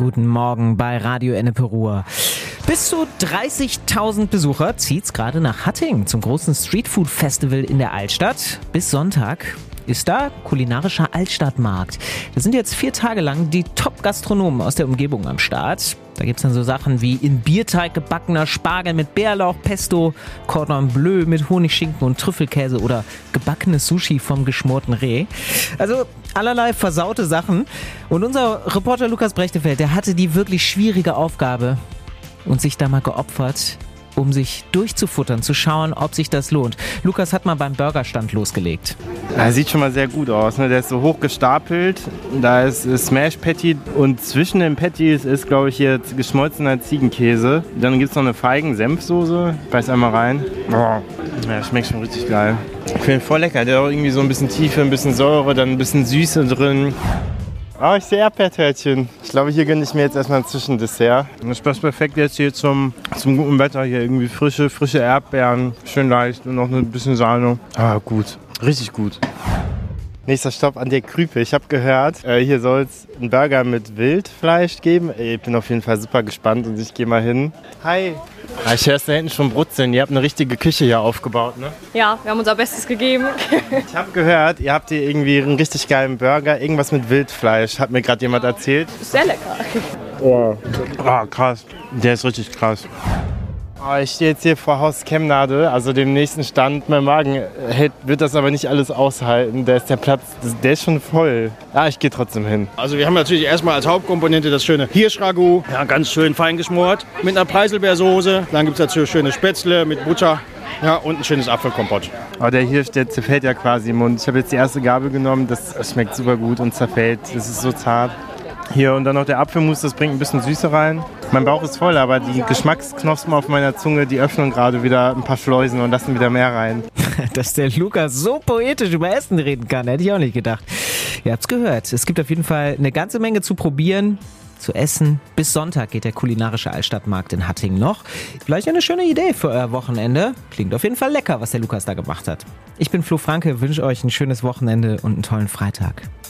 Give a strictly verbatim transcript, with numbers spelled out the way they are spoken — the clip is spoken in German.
Guten Morgen bei Radio Ennepe Ruhr. Bis zu dreißigtausend Besucher zieht's gerade nach Hattingen zum großen Streetfood-Festival in der Altstadt. Bis Sonntag ist da kulinarischer Altstadtmarkt. Da sind jetzt vier Tage lang die Top-Gastronomen aus der Umgebung am Start. Da gibt's dann so Sachen wie in Bierteig gebackener Spargel mit Bärlauch, Pesto, Cordon Bleu mit Honigschinken und Trüffelkäse oder gebackenes Sushi vom geschmorten Reh. Also allerlei versaute Sachen. Und unser Reporter Lukas Brechtefeld, der hatte die wirklich schwierige Aufgabe und sich da mal geopfert, um sich durchzufuttern, zu schauen, ob sich das lohnt. Lukas hat mal beim Burgerstand losgelegt. Ja, sieht schon mal sehr gut aus, ne? Der ist so hoch gestapelt. Da ist Smash Patty und zwischen den Patties ist, glaube ich, jetzt geschmolzener Ziegenkäse. Dann gibt es noch eine Feigen-Senfsoße. Beiß einmal rein. Boah. Ja, schmeckt schon richtig geil. Ich finde ihn voll lecker. Der hat auch irgendwie so ein bisschen Tiefe, ein bisschen Säure, dann ein bisschen Süße drin. Oh, ich sehe Erdbeertörtchen. Ich glaube, hier gönne ich mir jetzt erstmal ein Zwischendessert. Das passt perfekt jetzt hier zum, zum guten Wetter. Hier irgendwie frische, frische Erdbeeren. Schön leicht und noch ein bisschen Sahne. Ah, gut. Richtig gut. Nächster Stopp an der Krüpe. Ich habe gehört, äh, hier soll es einen Burger mit Wildfleisch geben. Ich bin auf jeden Fall super gespannt und ich gehe mal hin. Hi. Ah, ich höre es da hinten schon brutzeln. Ihr habt eine richtige Küche hier aufgebaut, ne? Ja, wir haben unser Bestes gegeben. Ich habe gehört, ihr habt hier irgendwie einen richtig geilen Burger. Irgendwas mit Wildfleisch, hat mir gerade jemand erzählt. Ist sehr lecker. Oh. Oh, krass. Der ist richtig krass. Oh, ich stehe jetzt hier vor Haus Kemnade, also dem nächsten Stand. Mein Magen hält, wird das aber nicht alles aushalten. Da ist der Platz, der ist schon voll. Ja, ich gehe trotzdem hin. Also wir haben natürlich erstmal als Hauptkomponente das schöne Hirschragout, ja, ganz schön fein geschmort, mit einer Preiselbeersoße. Dann gibt es dazu schöne Spätzle mit Butter, ja, und ein schönes Apfelkompott. Oh, der Hirsch, der zerfällt ja quasi im Mund. Ich habe jetzt die erste Gabel genommen, das schmeckt super gut und zerfällt. Das ist so zart. Hier und dann noch der Apfelmus, das bringt ein bisschen Süße rein. Mein Bauch ist voll, aber die Geschmacksknospen auf meiner Zunge, die öffnen gerade wieder ein paar Schleusen und lassen wieder mehr rein. Dass der Lukas so poetisch über Essen reden kann, hätte ich auch nicht gedacht. Ihr habt's gehört, es gibt auf jeden Fall eine ganze Menge zu probieren, zu essen. Bis Sonntag geht der kulinarische Altstadtmarkt in Hattingen noch. Vielleicht eine schöne Idee für euer Wochenende. Klingt auf jeden Fall lecker, was der Lukas da gemacht hat. Ich bin Flo Franke, wünsche euch ein schönes Wochenende und einen tollen Freitag.